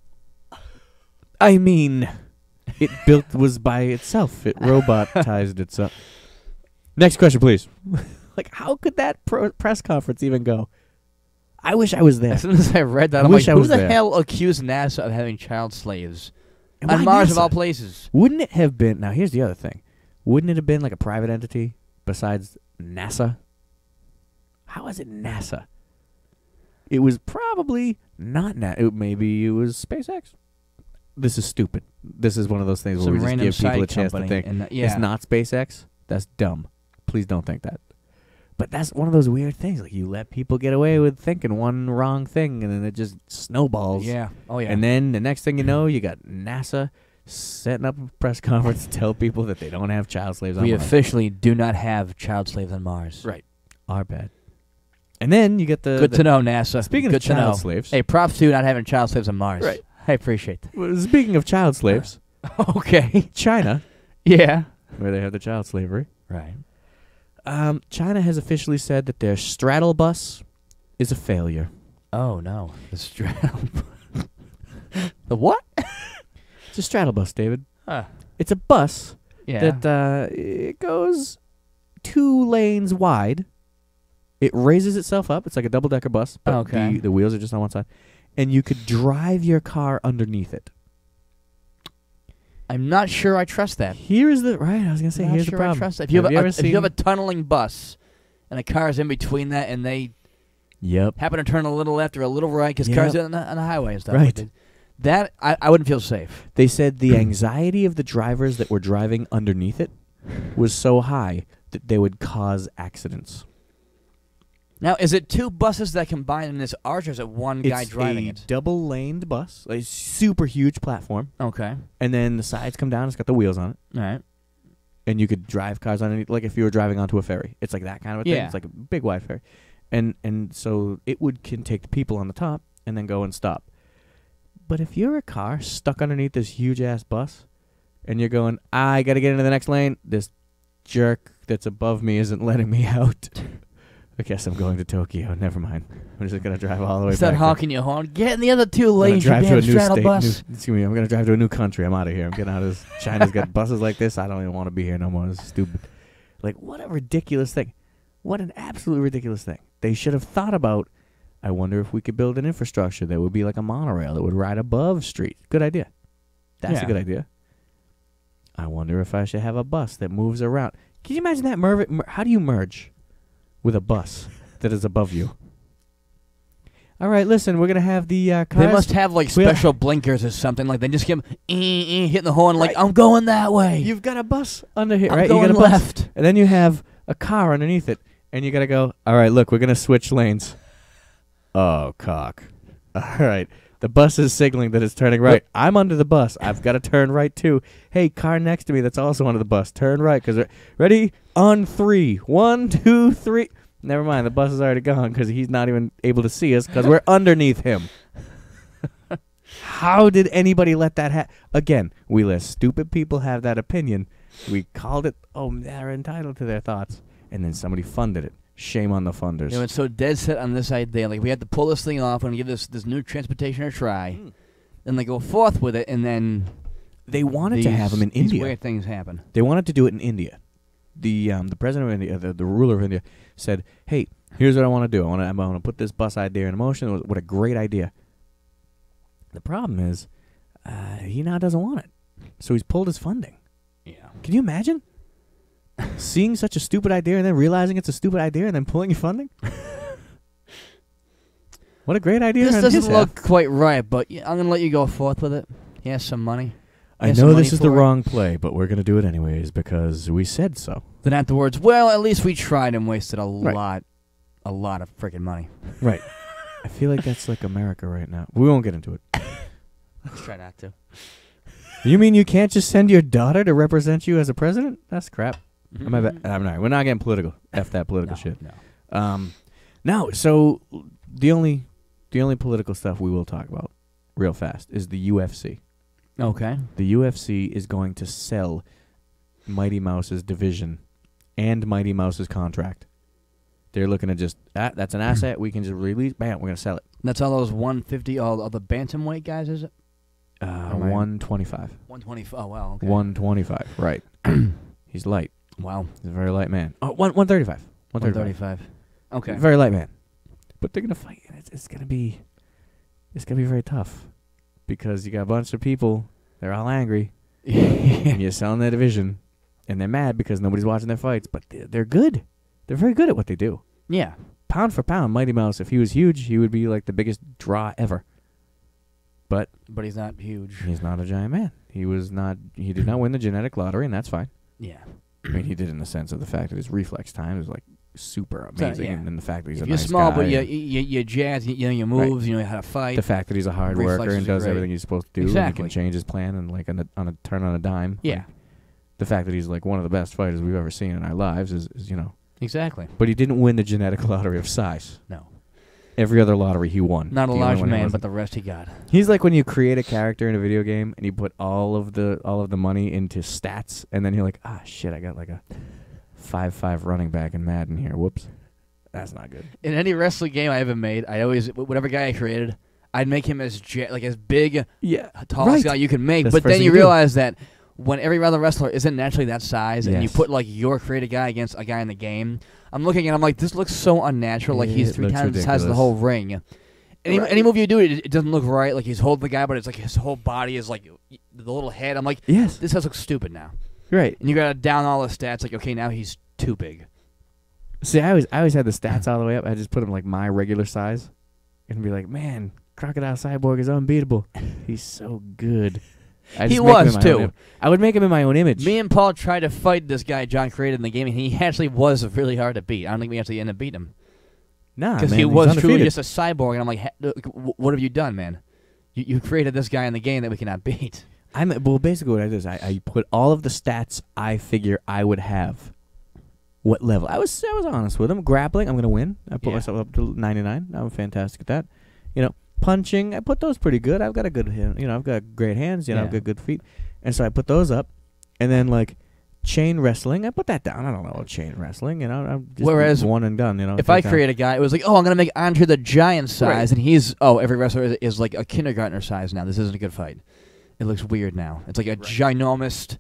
[SPEAKER 1] I mean, it was by itself. It robotized itself. Next question, please. Like, how could that press conference even go? I wish I was there.
[SPEAKER 2] As soon as I read that, I'm like, who the hell accused NASA of having child slaves? On Mars, of all places.
[SPEAKER 1] Wouldn't it have been... Now, here's the other thing. Wouldn't it have been like a private entity besides NASA? How is it NASA? It was probably not maybe it was SpaceX. This is stupid. This is one of those things
[SPEAKER 2] Some
[SPEAKER 1] where we just
[SPEAKER 2] random
[SPEAKER 1] give people a
[SPEAKER 2] side
[SPEAKER 1] chance to
[SPEAKER 2] company
[SPEAKER 1] think.
[SPEAKER 2] and yeah.
[SPEAKER 1] It's not SpaceX. That's dumb. Please don't think that. But that's one of those weird things. Like, you let people get away with thinking one wrong thing, and then it just snowballs.
[SPEAKER 2] Yeah. Oh, yeah.
[SPEAKER 1] And then the next thing you know, you got NASA setting up a press conference to tell people that they don't have child slaves on
[SPEAKER 2] we
[SPEAKER 1] Mars.
[SPEAKER 2] officially do not have child slaves on Mars.
[SPEAKER 1] Right. Our bad. And then you get the...
[SPEAKER 2] Good to know, NASA.
[SPEAKER 1] Speaking
[SPEAKER 2] Good
[SPEAKER 1] of
[SPEAKER 2] to know.
[SPEAKER 1] child slaves...
[SPEAKER 2] Hey, props to you not having child slaves on Mars.
[SPEAKER 1] Right.
[SPEAKER 2] I appreciate that.
[SPEAKER 1] Well, speaking of child slaves,
[SPEAKER 2] Okay.
[SPEAKER 1] China,
[SPEAKER 2] Yeah.
[SPEAKER 1] where they have the child slavery,
[SPEAKER 2] Right.
[SPEAKER 1] China has officially said that their straddle bus is a failure.
[SPEAKER 2] Oh, no. The straddle. The what?
[SPEAKER 1] It's a straddle bus, David.
[SPEAKER 2] Huh.
[SPEAKER 1] It's a bus
[SPEAKER 2] Yeah.
[SPEAKER 1] that it goes 2 lanes wide. It raises itself up. It's like a double-decker bus, but
[SPEAKER 2] Okay.
[SPEAKER 1] the wheels are just on one side. And you could drive your car underneath it.
[SPEAKER 2] I'm not sure I trust that.
[SPEAKER 1] Here's the... Right, I was going to say,
[SPEAKER 2] Not
[SPEAKER 1] here's
[SPEAKER 2] sure
[SPEAKER 1] the problem.
[SPEAKER 2] I trust that. If you have,
[SPEAKER 1] ever
[SPEAKER 2] if
[SPEAKER 1] seen...
[SPEAKER 2] you have a tunneling bus and a car's in between that and they
[SPEAKER 1] Yep.
[SPEAKER 2] happen to turn a little left or a little right because
[SPEAKER 1] Yep.
[SPEAKER 2] cars are on the highway and stuff.
[SPEAKER 1] Right.
[SPEAKER 2] Like that I wouldn't feel safe.
[SPEAKER 1] They said the anxiety of the drivers that were driving underneath it was so high that they would cause accidents.
[SPEAKER 2] Now, is it 2 buses that combine in this arch, or is it one guy driving
[SPEAKER 1] It's
[SPEAKER 2] it?
[SPEAKER 1] a double-laned bus, a super huge platform,
[SPEAKER 2] Okay.
[SPEAKER 1] and then the sides come down. It's got the wheels on it,
[SPEAKER 2] All right.
[SPEAKER 1] and you could drive cars underneath, like if you were driving onto a ferry. It's like that kind of a thing.
[SPEAKER 2] Yeah.
[SPEAKER 1] It's like a big wide ferry, and so it can take the people on the top and then go and stop. But if you're a car stuck underneath this huge-ass bus, and you're going, I got to get into the next lane, this jerk that's above me isn't letting me out. I guess I'm going to Tokyo. Never mind. I'm just going to drive all the way
[SPEAKER 2] Start
[SPEAKER 1] back.
[SPEAKER 2] honking your horn. Get in the other 2
[SPEAKER 1] I'm gonna
[SPEAKER 2] lanes, you
[SPEAKER 1] drive to
[SPEAKER 2] damn
[SPEAKER 1] a new
[SPEAKER 2] straddle
[SPEAKER 1] state.
[SPEAKER 2] bus.
[SPEAKER 1] Excuse me. I'm going to drive to a new country. I'm out of here. I'm getting out of this. China's got buses like this. I don't even want to be here no more. This is stupid. Like, what a ridiculous thing. What an absolute ridiculous thing. They should have thought about, I wonder if we could build an infrastructure that would be like a monorail that would ride above street. Good idea. That's a
[SPEAKER 2] Yeah.
[SPEAKER 1] good idea. I wonder if I should have a bus that moves around. Can you imagine that? How do you merge with a bus that is above you? All right, listen, we're going to have the cars.
[SPEAKER 2] They must have like special blinkers or something. Like they just give them hitting the horn like, I'm going that way.
[SPEAKER 1] You've got a bus under here,
[SPEAKER 2] I'm
[SPEAKER 1] right?
[SPEAKER 2] going
[SPEAKER 1] You got a bus.
[SPEAKER 2] left.
[SPEAKER 1] And then you have a car underneath it, and you got to go, all right, look, we're going to switch lanes. Oh, cock. All right. The bus is signaling that it's turning right. I'm under the bus. I've got to turn right, too. Hey, car next to me that's also under the bus. Turn right. Ready? On 3. 1, 2, 3. Never mind. The bus is already gone because he's not even able to see us because we're underneath him. How did anybody let that happen? Again, we let stupid people have that opinion. We called it, they're entitled to their thoughts. And then somebody funded it. Shame on the funders.
[SPEAKER 2] You know, it's so dead set on this idea. Like we have to pull this thing off and give this new transportation a try. Then they go forth with it, and then
[SPEAKER 1] they wanted to have them in
[SPEAKER 2] these
[SPEAKER 1] India.
[SPEAKER 2] weird things happen.
[SPEAKER 1] They wanted to do it in India. The president of India, the ruler of India, said, "Hey, here's what I want to do. I want to put this bus idea in motion. What a great idea." The problem is, he now doesn't want it, so he's pulled his funding.
[SPEAKER 2] Yeah.
[SPEAKER 1] Can you imagine seeing such a stupid idea and then realizing it's a stupid idea and then pulling your funding? What a great idea!
[SPEAKER 2] This
[SPEAKER 1] on
[SPEAKER 2] doesn't
[SPEAKER 1] his
[SPEAKER 2] look
[SPEAKER 1] half.
[SPEAKER 2] quite right, but I'm gonna let you go forth with it. He has some money.
[SPEAKER 1] I
[SPEAKER 2] Has
[SPEAKER 1] know
[SPEAKER 2] some
[SPEAKER 1] this
[SPEAKER 2] money
[SPEAKER 1] is the
[SPEAKER 2] for it.
[SPEAKER 1] wrong play, but we're going to do it anyways because we said so.
[SPEAKER 2] Then afterwards, well, at least we tried and wasted a
[SPEAKER 1] Right.
[SPEAKER 2] lot of freaking money.
[SPEAKER 1] Right. I feel like that's like America right now. We won't get into it.
[SPEAKER 2] Let's try not to.
[SPEAKER 1] You mean you can't just send your daughter to represent you as a president? That's crap. I'm not. We're not getting political. F that political shit.
[SPEAKER 2] No.
[SPEAKER 1] No. So the only political stuff we will talk about real fast is the UFC.
[SPEAKER 2] Okay.
[SPEAKER 1] The UFC is going to sell Mighty Mouse's division and Mighty Mouse's contract. They're looking at just that's an asset we can just release. Bam, we're gonna sell it.
[SPEAKER 2] That's all those 150, all the bantamweight guys, is it?
[SPEAKER 1] 125.
[SPEAKER 2] 125. Oh, wow. Okay.
[SPEAKER 1] 125. Right. He's light.
[SPEAKER 2] Wow.
[SPEAKER 1] He's a very light man. 135.
[SPEAKER 2] 135. Okay.
[SPEAKER 1] Very light man. But they're gonna fight. It's gonna be very tough because you got a bunch of people. They're all angry. And you're selling their division, and they're mad because nobody's watching their fights. But they're good. They're very good at what they do.
[SPEAKER 2] Yeah.
[SPEAKER 1] pound for pound, Mighty Mouse, if he was huge, he would be like the biggest draw ever. But
[SPEAKER 2] he's not huge.
[SPEAKER 1] he's not a giant man. He did not win the genetic lottery, and that's fine.
[SPEAKER 2] Yeah.
[SPEAKER 1] I mean, he did in the sense of the fact that his reflex time is like super amazing,
[SPEAKER 2] yeah.
[SPEAKER 1] and the fact that he's
[SPEAKER 2] If
[SPEAKER 1] a
[SPEAKER 2] you're
[SPEAKER 1] nice
[SPEAKER 2] small,
[SPEAKER 1] guy,
[SPEAKER 2] but
[SPEAKER 1] and
[SPEAKER 2] you jazz, you know your moves, you know how to fight.
[SPEAKER 1] the fact that he's a hard worker
[SPEAKER 2] reflexes
[SPEAKER 1] and
[SPEAKER 2] are
[SPEAKER 1] does
[SPEAKER 2] great.
[SPEAKER 1] everything he's supposed to do, and he
[SPEAKER 2] Exactly.
[SPEAKER 1] can change his plan and like on a turn on a dime.
[SPEAKER 2] Yeah.
[SPEAKER 1] Like, the fact that he's like one of the best fighters we've ever seen in our lives is you know.
[SPEAKER 2] Exactly.
[SPEAKER 1] But he didn't win the genetic lottery of size.
[SPEAKER 2] No.
[SPEAKER 1] Every other lottery he won.
[SPEAKER 2] Not a
[SPEAKER 1] The only
[SPEAKER 2] large
[SPEAKER 1] one he
[SPEAKER 2] man,
[SPEAKER 1] wasn't.
[SPEAKER 2] but the rest he got.
[SPEAKER 1] He's like when you create a character in a video game and you put all of the money into stats, and then you're like, shit, I got like a 5'5" running back in Madden here. Whoops, that's not good.
[SPEAKER 2] In any wrestling game I ever made, I always whatever guy I created, I'd make him as as big,
[SPEAKER 1] Yeah,
[SPEAKER 2] tallest guy you can make.
[SPEAKER 1] That's
[SPEAKER 2] but
[SPEAKER 1] the first
[SPEAKER 2] then
[SPEAKER 1] thing
[SPEAKER 2] you
[SPEAKER 1] you do.
[SPEAKER 2] realize that when every other wrestler isn't naturally that size, and you
[SPEAKER 1] Yes.
[SPEAKER 2] put like your created guy against a guy in the game, I'm looking and I'm like, this looks so unnatural. Like he's
[SPEAKER 1] It
[SPEAKER 2] 3
[SPEAKER 1] looks
[SPEAKER 2] times the size of the
[SPEAKER 1] ridiculous.
[SPEAKER 2] whole ring. Any move you do, it doesn't look right. Like he's holding the guy, but it's like his whole body is like the little head. I'm like,
[SPEAKER 1] Yes,
[SPEAKER 2] this does look stupid now.
[SPEAKER 1] right.
[SPEAKER 2] And you gotta down all the stats. Like, okay, now he's too big.
[SPEAKER 1] See, I always had the stats all the way up. I just put him like my regular size, and be like, man, Crocodile Cyborg is unbeatable. He's so good. I
[SPEAKER 2] He
[SPEAKER 1] just make him
[SPEAKER 2] was,
[SPEAKER 1] in my
[SPEAKER 2] too.
[SPEAKER 1] own I would make him in my own image.
[SPEAKER 2] Me and Paul tried to fight this guy John created in the game, and he actually was really hard to beat. I don't think we actually ended up beating him.
[SPEAKER 1] Nah,
[SPEAKER 2] Because
[SPEAKER 1] man,
[SPEAKER 2] he
[SPEAKER 1] he's
[SPEAKER 2] was truly
[SPEAKER 1] undefeated.
[SPEAKER 2] just a cyborg, and I'm like, what have you done, man? You created this guy in the game that we cannot beat.
[SPEAKER 1] Well, basically what I did is I put all of the stats I figure I would have. What level? I was honest with him. Grappling, I'm going to win. I put
[SPEAKER 2] Yeah.
[SPEAKER 1] myself up to 99. I'm fantastic at that. You know, punching, I put those pretty good. I've got a good hand. You know, I've got great hands. You know, I've
[SPEAKER 2] Yeah.
[SPEAKER 1] got good feet. And so I put those up. And then, like, chain wrestling, I put that down. I don't know about chain wrestling. You know, I'm just
[SPEAKER 2] Whereas,
[SPEAKER 1] one and done. You know,
[SPEAKER 2] If I
[SPEAKER 1] take time.
[SPEAKER 2] create a guy, it was like, oh, I'm going to make Andre the Giant size,
[SPEAKER 1] Right.
[SPEAKER 2] and he's, every wrestler is like a kindergartner size now. This isn't a good fight. It looks weird now. It's like a ginormous,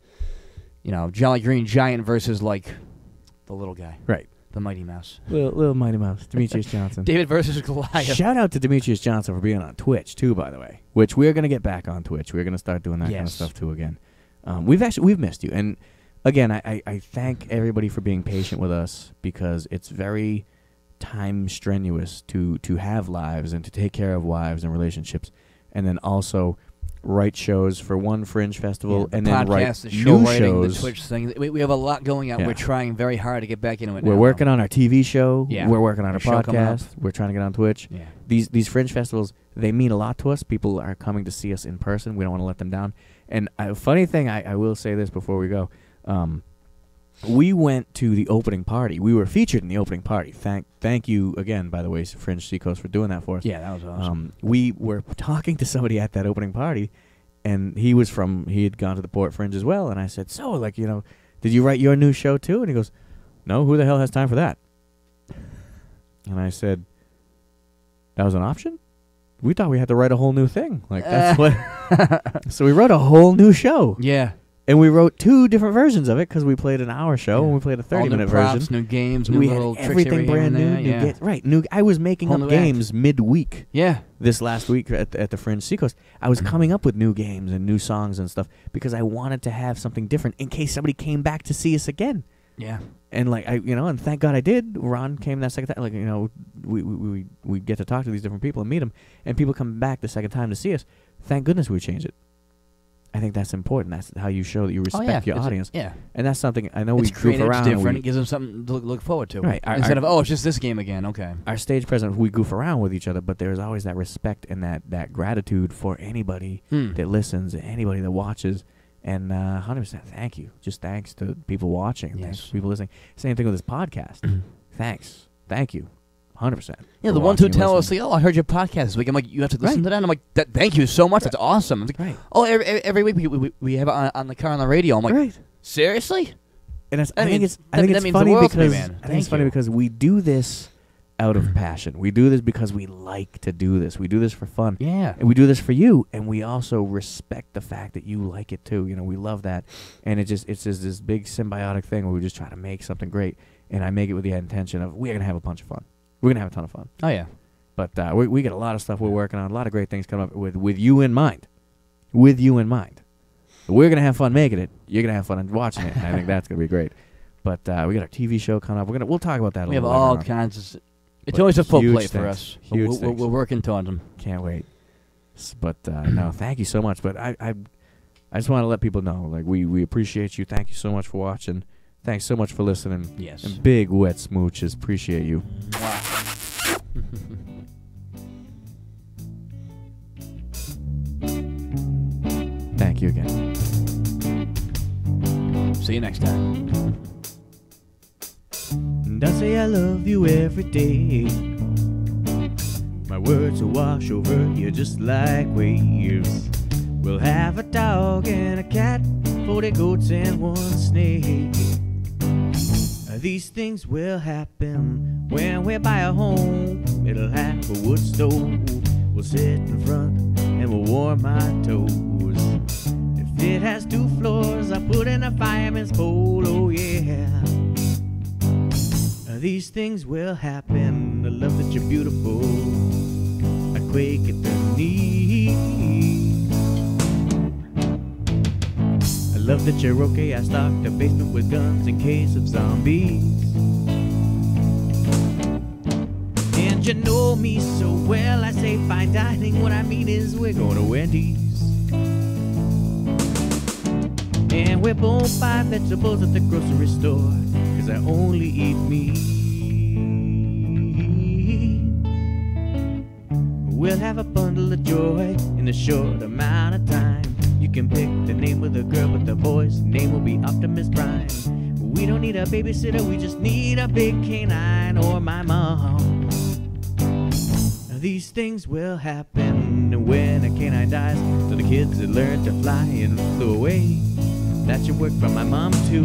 [SPEAKER 2] Jolly Green Giant versus, like, the little guy.
[SPEAKER 1] Right.
[SPEAKER 2] The Mighty Mouse.
[SPEAKER 1] Little Mighty Mouse, Demetrius Johnson.
[SPEAKER 2] David versus Goliath.
[SPEAKER 1] Shout out to Demetrius Johnson for being on Twitch too, by the way. Which we're gonna get back on Twitch. We're gonna start doing that kind of
[SPEAKER 2] Yes.
[SPEAKER 1] stuff too again. We've missed you, and again, I thank everybody for being patient with us because it's very time strenuous to have lives and to take care of wives and relationships, and then also write shows for one Fringe Festival
[SPEAKER 2] the
[SPEAKER 1] and then write
[SPEAKER 2] podcast, the show
[SPEAKER 1] new
[SPEAKER 2] writing,
[SPEAKER 1] shows.
[SPEAKER 2] the Twitch thing. We have a lot going on.
[SPEAKER 1] Yeah.
[SPEAKER 2] We're trying very hard to get back into it.
[SPEAKER 1] We're
[SPEAKER 2] now,
[SPEAKER 1] working on our TV show.
[SPEAKER 2] Yeah.
[SPEAKER 1] We're working on
[SPEAKER 2] Our
[SPEAKER 1] our
[SPEAKER 2] show coming up.
[SPEAKER 1] podcast. We're trying to get on Twitch.
[SPEAKER 2] Yeah.
[SPEAKER 1] These Fringe festivals, they mean a lot to us. People are coming to see us in person. We don't want to let them down. And a funny thing, I will say this before we go. We went to the opening party. We were featured in the opening party. Thank you again, by the way, Fringe Seacoast, for doing that for us.
[SPEAKER 2] Yeah, that was awesome.
[SPEAKER 1] We were talking to somebody at that opening party, and he had gone to the Port Fringe as well. And I said, so, like, did you write your new show too? And he goes, no, who the hell has time for that? And I said, that was an option? We thought we had to write a whole new thing. Like, that's what. So we wrote a whole new show.
[SPEAKER 2] Yeah.
[SPEAKER 1] And we wrote 2 different versions of it because we played an hour show
[SPEAKER 2] Yeah.
[SPEAKER 1] and we played a
[SPEAKER 2] All new
[SPEAKER 1] 30-minute
[SPEAKER 2] props,
[SPEAKER 1] version.
[SPEAKER 2] new games, new
[SPEAKER 1] We
[SPEAKER 2] little
[SPEAKER 1] had
[SPEAKER 2] tricks
[SPEAKER 1] everything
[SPEAKER 2] here
[SPEAKER 1] brand
[SPEAKER 2] and
[SPEAKER 1] new.
[SPEAKER 2] there.
[SPEAKER 1] New
[SPEAKER 2] Yeah.
[SPEAKER 1] right. I was making
[SPEAKER 2] Whole
[SPEAKER 1] up
[SPEAKER 2] new act.
[SPEAKER 1] games midweek
[SPEAKER 2] Yeah.
[SPEAKER 1] this last week at the Fringe Seacoast. I was coming up with new games and new songs and stuff because I wanted to have something different in case somebody came back to see us again.
[SPEAKER 2] Yeah.
[SPEAKER 1] And like and thank God I did. Ron came that second time. Like we get to talk to these different people and meet them, and people come back the second time to see us. Thank goodness we changed it. I think that's important. That's how you show that you respect your audience,
[SPEAKER 2] Yeah.
[SPEAKER 1] and that's something I know we
[SPEAKER 2] It's
[SPEAKER 1] goof
[SPEAKER 2] creative,
[SPEAKER 1] around.
[SPEAKER 2] it's
[SPEAKER 1] and
[SPEAKER 2] different.
[SPEAKER 1] we-
[SPEAKER 2] It gives them something to look forward to.
[SPEAKER 1] Right.
[SPEAKER 2] Instead of, it's just this game again. Okay.
[SPEAKER 1] our stage presence, we goof around with each other, but there's always that respect and that gratitude for anybody that listens, anybody that watches, and 100% thank you. Just thanks to people watching, thanks
[SPEAKER 2] Yes.
[SPEAKER 1] to people listening. Same thing with this podcast. Thanks, thank you, 100%.
[SPEAKER 2] Yeah,
[SPEAKER 1] for
[SPEAKER 2] the ones who
[SPEAKER 1] watching and
[SPEAKER 2] tell us,
[SPEAKER 1] listening.
[SPEAKER 2] like, I heard your podcast this week. I'm like, you have to listen
[SPEAKER 1] Right.
[SPEAKER 2] to that? And I'm like, thank you so much. That's awesome. I'm like,
[SPEAKER 1] Right,
[SPEAKER 2] every week we have it on the car on the radio. I'm like,
[SPEAKER 1] right.
[SPEAKER 2] seriously?
[SPEAKER 1] And it's,
[SPEAKER 2] I
[SPEAKER 1] I think
[SPEAKER 2] mean,
[SPEAKER 1] it's
[SPEAKER 2] that
[SPEAKER 1] I think it's
[SPEAKER 2] means the
[SPEAKER 1] funny
[SPEAKER 2] world to me,
[SPEAKER 1] because
[SPEAKER 2] man.
[SPEAKER 1] I think
[SPEAKER 2] Thank
[SPEAKER 1] it's funny
[SPEAKER 2] you.
[SPEAKER 1] because we do this out of passion. We do this because we like to do this. We do this for fun.
[SPEAKER 2] Yeah.
[SPEAKER 1] And we do this for you, and we also respect the fact that you like it too. We love that, and it's just this big symbiotic thing where we just try to make something great. And I make it with the intention of we're gonna have a bunch of fun. We're gonna have a ton of fun.
[SPEAKER 2] Oh, yeah.
[SPEAKER 1] But we got a lot of stuff we're working on, a lot of great things coming up with you in mind. With you in mind, we're gonna have fun making it. You're gonna have fun watching it. And I think that's gonna be great. But we got our TV show coming up. We'll talk about that.
[SPEAKER 2] We
[SPEAKER 1] a
[SPEAKER 2] have
[SPEAKER 1] little
[SPEAKER 2] all
[SPEAKER 1] later on.
[SPEAKER 2] kinds of It's always a full
[SPEAKER 1] huge
[SPEAKER 2] plate for
[SPEAKER 1] thanks.
[SPEAKER 2] us.
[SPEAKER 1] Huge
[SPEAKER 2] We're
[SPEAKER 1] thanks.
[SPEAKER 2] working towards them.
[SPEAKER 1] Can't wait. But no, thank you so much. But I just want to let people know, like, we appreciate you. Thank you so much for watching. Thanks so much for listening.
[SPEAKER 2] Yes.
[SPEAKER 1] And big wet smooches. Appreciate you. Thank you again.
[SPEAKER 2] See you next time.
[SPEAKER 1] And I say I love you every day. My words will wash over you just like waves. We'll have a dog and a cat, 40 goats and 1 snake. These things will happen when we buy a home. It'll have a wood stove. We'll sit in front and we'll warm our toes. If it has 2 floors, I put in a fireman's pole, oh yeah. These things will happen. I love that you're beautiful. I quake at the knee. I love that you're okay. I stocked the basement with guns in case of zombies. And you know me so well. I say fine dining. What I mean is we're going to Wendy's. And we both buy vegetables at the grocery store, 'cause I only eat meat. We'll have a bundle of joy in a short amount of time. You can pick the name of the girl, but the boy's name will be Optimus Prime. We don't need a babysitter, we just need a big canine or my mom. These things will happen when a canine dies. So the kids that learned to fly and flew away, that should work for my mom too.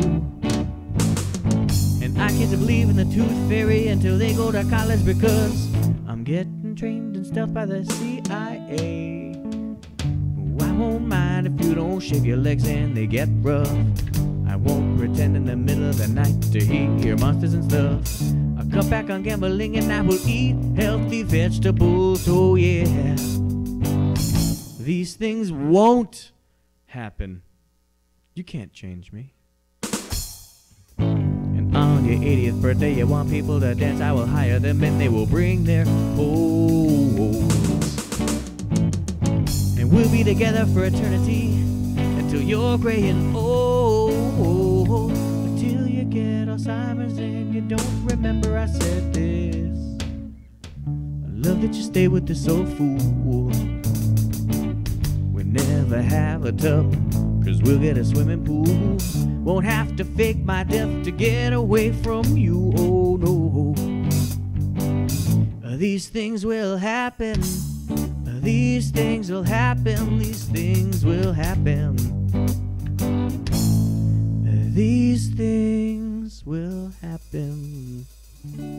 [SPEAKER 1] And I can't believe in the tooth fairy until they go to college, because I'm getting trained in stealth by the CIA. I won't mind if you don't shave your legs and they get rough. I won't pretend in the middle of the night to hear monsters and stuff. I'll cut back on gambling and I will eat healthy vegetables, oh yeah. These things won't happen. You can't change me. And on your 80th birthday you want people to dance, I will hire them and they will bring their hoes. And we'll be together for eternity, until you're gray and old. Until you get Alzheimer's and you don't remember I said this. I love that you stay with this old fool. We never have a tub, 'cause we'll get a swimming pool. Won't have to fake my death to get away from you, oh no. These things will happen. These things will happen. These things will happen. These things will happen.